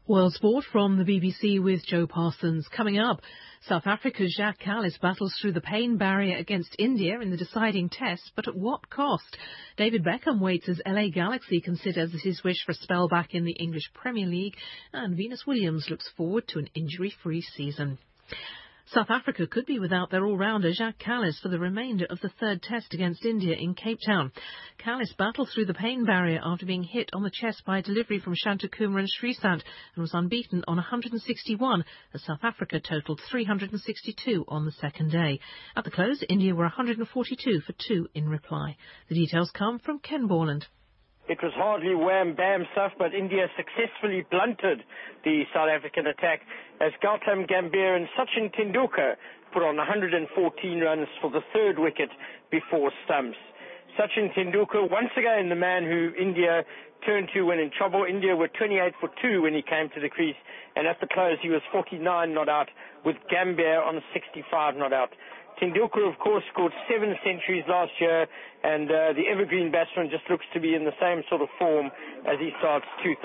World Sport from the BBC with Joe Parsons. Coming up, South Africa's Jacques Kallis battles through the pain barrier against India in the deciding test, but at what cost? David Beckham waits as LA Galaxy considers his wish for a spell back in the English Premier League, and Venus Williams looks forward to an injury-free season. South Africa could be without their all-rounder Jacques Kallis for the remainder of the third test against India in Cape Town. Kallis battled through the pain barrier after being hit on the chest by a delivery from Shantakumar and Sreesanth and was unbeaten on 161 as South Africa totalled 362 on the second day. At the close, India were 142 for 2 in reply. The details come from Ken Borland. It was hardly wham-bam stuff, but India successfully blunted the South African attack as Gautam Gambhir and Sachin Tendulkar put on 114 runs for the third wicket before stumps. Sachin Tendulkar, once again the man who India turned to when in trouble. India were 28 for 2 when he came to the crease, and at the close he was 49 not out, with Gambhir on 65 not out. Tendulkar, of course, scored 7 centuries last year, and the evergreen batsman just looks to be in the same sort of form as he starts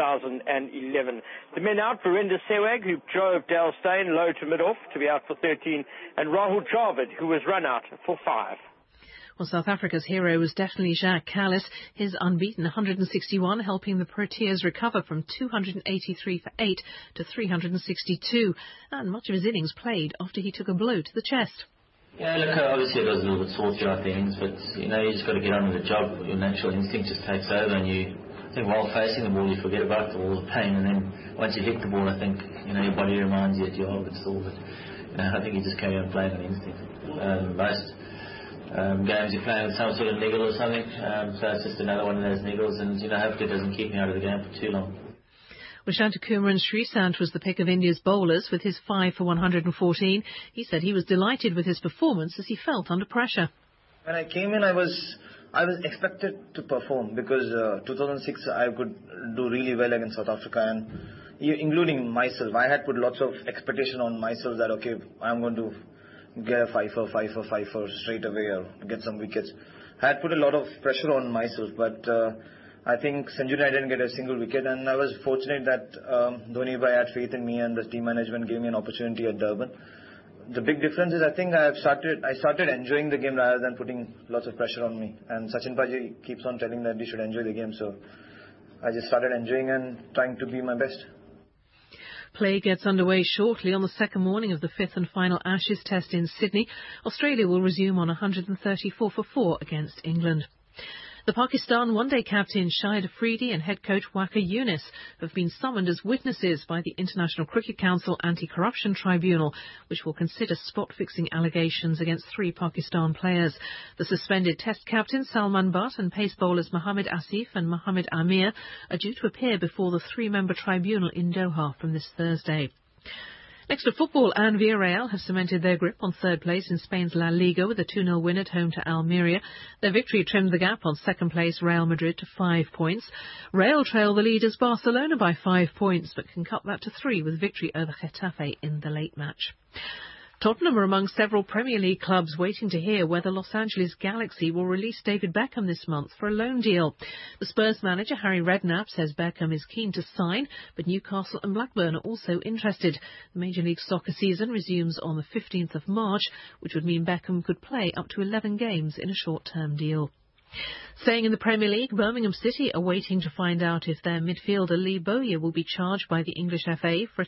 2011. The men out, Virender Sehwag, who drove Dale Steyn low to mid-off to be out for 13, and Rahul Dravid, who was run out for 5. Well, South Africa's hero was definitely Jacques Kallis. His unbeaten 161 helping the Proteas recover from 283 for 8 to 362, and much of his innings played after he took a blow to the chest. Yeah, look, obviously it was a little bit sore throughout the innings, but, you just got to get on with the job. Your natural instinct just takes over, and I think while facing the ball, you forget about all the pain, and then once you hit the ball, I think, your body reminds you that you hold it still, but, I think you just carry on playing on instinct. Most games you're playing with some sort of niggle or something, so it's just another one of those niggles, and, hopefully it doesn't keep me out of the game for too long. Well, Shantakumar and Sreesanth was the pick of India's bowlers with his 5 for 114. He said he was delighted with his performance as he felt under pressure. When I came in, I was expected to perform because 2006 I could do really well against South Africa, and including myself. I had put lots of expectation on myself that, okay, I'm going to get a 5 for straight away or get some wickets. I had put a lot of pressure on myself, but I think Sanju and I didn't get a single wicket, and I was fortunate that Dhoni Bhai had faith in me and the team management gave me an opportunity at Durban. The big difference is I think I started enjoying the game rather than putting lots of pressure on me. And Sachin Paji keeps on telling that we should enjoy the game, so I just started enjoying and trying to be my best. Play gets underway shortly on the second morning of the 5th and final Ashes test in Sydney. Australia will resume on 134 for 4 against England. The Pakistan one-day captain Shahid Afridi and head coach Waqar Younis have been summoned as witnesses by the International Cricket Council Anti-Corruption Tribunal, which will consider spot-fixing allegations against 3 Pakistan players. The suspended Test captain Salman Butt and pace bowlers Mohammad Asif and Mohammad Amir are due to appear before the 3-member tribunal in Doha from this Thursday. Next to football, and Villarreal have cemented their grip on third place in Spain's La Liga with a 2-0 win at home to Almeria. Their victory trimmed the gap on second place Real Madrid to 5 points. Real trail the leaders Barcelona by 5 points, but can cut that to 3 with victory over Getafe in the late match. Tottenham are among several Premier League clubs waiting to hear whether Los Angeles Galaxy will release David Beckham this month for a loan deal. The Spurs manager Harry Redknapp says Beckham is keen to sign, but Newcastle and Blackburn are also interested. The Major League Soccer season resumes on the 15th of March, which would mean Beckham could play up to 11 games in a short-term deal. Staying in the Premier League, Birmingham City are waiting to find out if their midfielder Lee Bowyer will be charged by the English FA for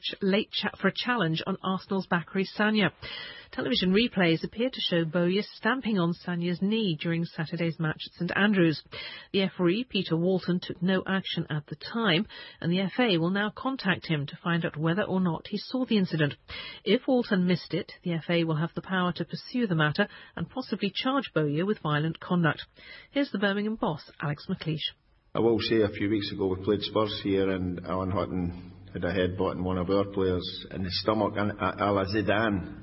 a challenge on Arsenal's Bacary Sagna. Television replays appear to show Bowyer stamping on Sagna's knee during Saturday's match at St Andrews. The referee, Peter Walton, took no action at the time, and the FA will now contact him to find out whether or not he saw the incident. If Walton missed it, the FA will have the power to pursue the matter and possibly charge Bowyer with violent conduct. Here's the Birmingham boss, Alex McLeish. I will say a few weeks ago we played Spurs here and Alan Hutton had a headbutt in one of our players in the stomach, and a la Zidane.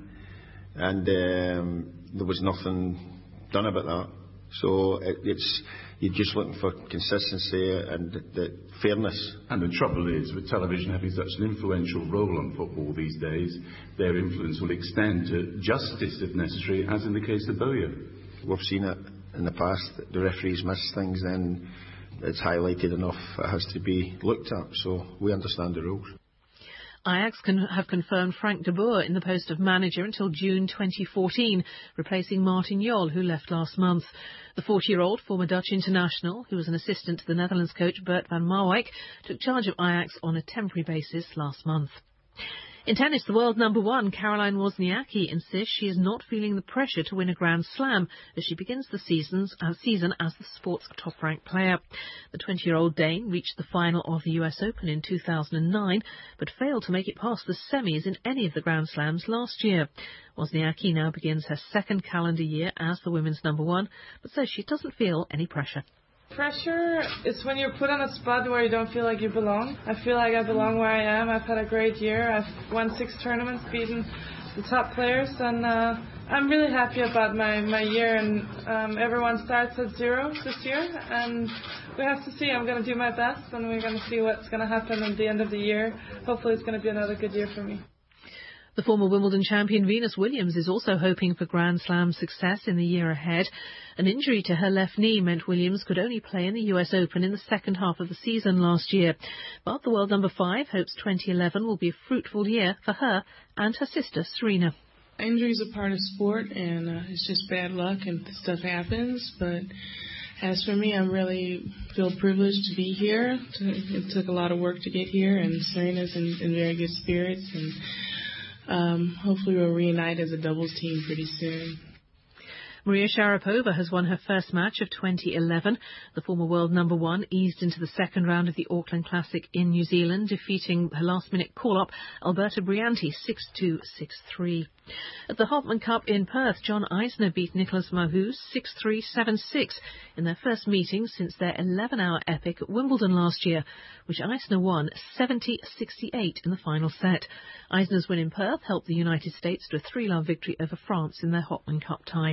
And there was nothing done about that. So you're just looking for consistency and the fairness. And the trouble is, with television having such an influential role on football these days, their influence will extend to justice if necessary, as in the case of Bowyer. We've seen it in the past. The referees miss things, then it's highlighted enough. It has to be looked at. So we understand the rules. Ajax have confirmed Frank de Boer in the post of manager until June 2014, replacing Martin Jol, who left last month. The 40-year-old former Dutch international, who was an assistant to the Netherlands coach Bert van Marwijk, took charge of Ajax on a temporary basis last month. In tennis, the world number one, Caroline Wozniacki, insists she is not feeling the pressure to win a Grand Slam as she begins the season as the sport's top-ranked player. The 20-year-old Dane reached the final of the US Open in 2009, but failed to make it past the semis in any of the Grand Slams last year. Wozniacki now begins her second calendar year as the women's number one, but says she doesn't feel any pressure. Pressure is when you're put on a spot where you don't feel like you belong. I feel like I belong where I am. I've had a great year. I've won 6 tournaments, beaten the top players, and I'm really happy about my year. And everyone starts at 0 this year, and we have to see. I'm going to do my best, and we're going to see what's going to happen at the end of the year. Hopefully it's going to be another good year for me. The former Wimbledon champion Venus Williams is also hoping for Grand Slam success in the year ahead. An injury to her left knee meant Williams could only play in the US Open in the second half of the season last year. But the world number 5 hopes 2011 will be a fruitful year for her and her sister Serena. Injuries are part of sport, and it's just bad luck and stuff happens. But as for me, I really feel privileged to be here. It took a lot of work to get here, and Serena's in very good spirits, and hopefully we'll reunite as a doubles team pretty soon. Maria Sharapova has won her first match of 2011. The former world number one eased into the second round of the Auckland Classic in New Zealand, defeating her last-minute call-up, Alberta Brianti, 6-2, 6-3. At the Hopman Cup in Perth, John Eisner beat Nicolas Mahut 6-3, 7-6 in their first meeting since their 11-hour epic at Wimbledon last year, which Eisner won 70-68 in the final set. Eisner's win in Perth helped the United States to a 3-love victory over France in their Hopman Cup tie.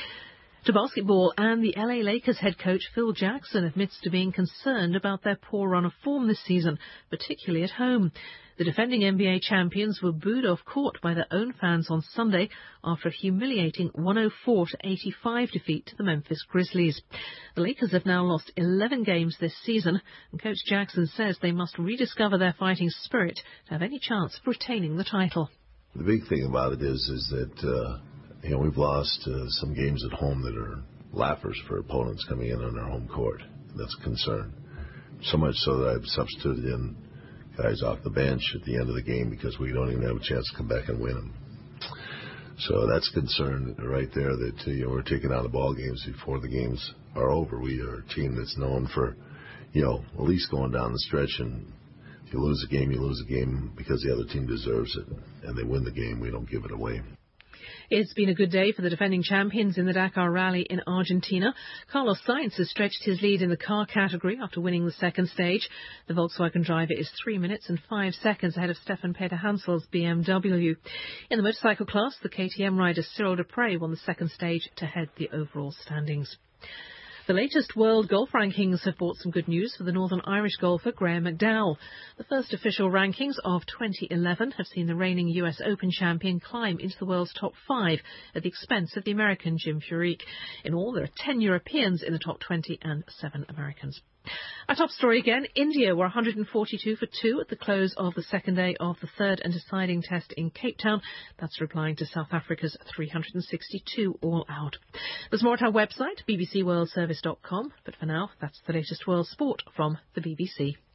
To basketball, and the LA Lakers head coach Phil Jackson admits to being concerned about their poor run of form this season, particularly at home. The defending NBA champions were booed off court by their own fans on Sunday after a humiliating 104-85 defeat to the Memphis Grizzlies. The Lakers have now lost 11 games this season, and Coach Jackson says they must rediscover their fighting spirit to have any chance of retaining the title. The big thing about it is that we've lost some games at home that are laughers for opponents coming in on our home court. That's a concern. So much so that I've substituted in guys off the bench at the end of the game because we don't even have a chance to come back and win them. So that's a concern right there that we're taking out the ball games before the games are over. We are a team that's known for, at least going down the stretch, and if you lose a game, you lose a game because the other team deserves it, and they win the game. We don't give it away. It's been a good day for the defending champions in the Dakar Rally in Argentina. Carlos Sainz has stretched his lead in the car category after winning the second stage. The Volkswagen driver is 3 minutes and 5 seconds ahead of Stefan Peter Hansel's BMW. In the motorcycle class, the KTM rider Cyril Dupre won the second stage to head the overall standings. The latest world golf rankings have brought some good news for the Northern Irish golfer Graham McDowell. The first official rankings of 2011 have seen the reigning US Open champion climb into the world's top 5 at the expense of the American Jim Furyk. In all, there are 10 Europeans in the top 20 and 7 Americans. Our top story again, India were 142 for 2 at the close of the second day of the third and deciding test in Cape Town. That's replying to South Africa's 362 all out. There's more at our website, bbcworldservice.com. But for now, that's the latest world sport from the BBC.